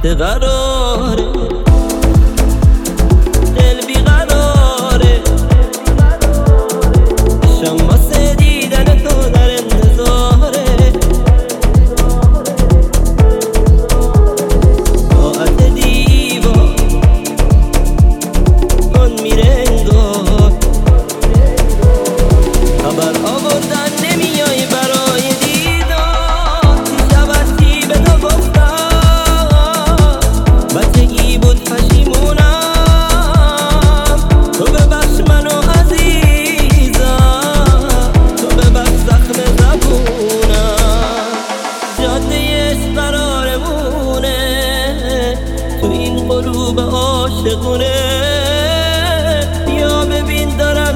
قراره، دل بیقراره، شم واسه دیدن تو در انتظاره. ساعت دیوار کن میره انگار، خبر آوردن نمیای برای دیدار. دیشب از چی به تو گفتم، بچگی بود پشیمونم. تو ببخش منو عزیزم، تو ببخش زخم زبونم. جاده عشق قرارمونه تو این غروب عاشقونه. یا ببین دارم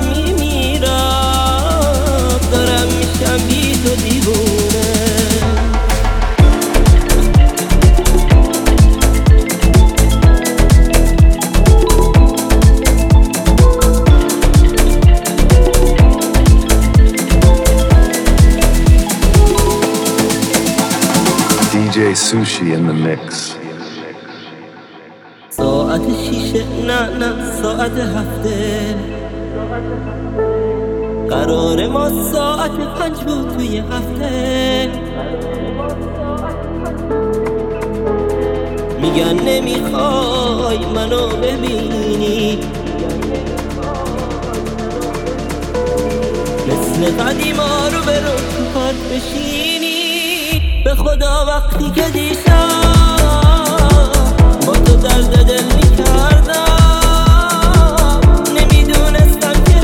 میمیرم، دارم میشم بی تو دیوونه. DJ Sushi in the mix. ساعت 6 نه ساعت 7 قرار ما ساعت 5 بود توی هفته. میگن نمیخوای منو ببینی، مثل قدیما رو برو تو پارک بشینی. به خدا وقتی که دیشب با تو درد دل میکردم، نمیدونستم که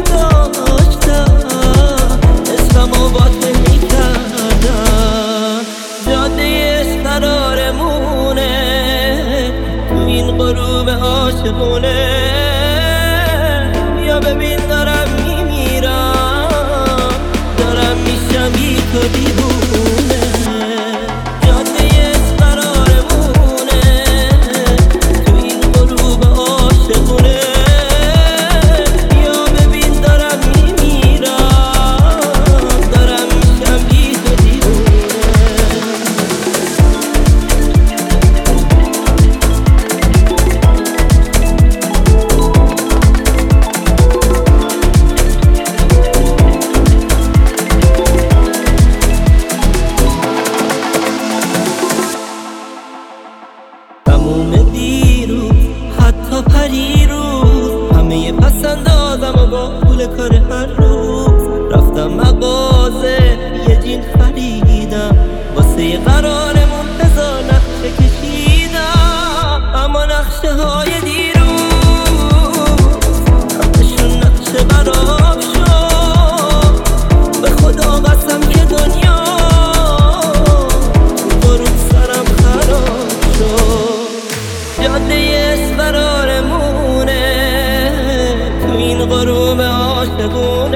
داشتم عشقمو با تو میکردم. جاده عشق قرارمونه تو این غروب عاشقونه. یا ببین دارم میمیرم، دارم میشم بی تو دیوونه. تموم دیروز حتی پریروز همه پسندازم و با پول کار هر روز رفتم مغازه یه جین خریدم. واسه قرارمون هزار نقشه کشیدم، اما نقشه های دیروز همشون نقشه خراب شد. به خدا قسم که دنیا غروب سرم خراب شد. جاده عشق قرارمونه تو این غروب عاشقونه.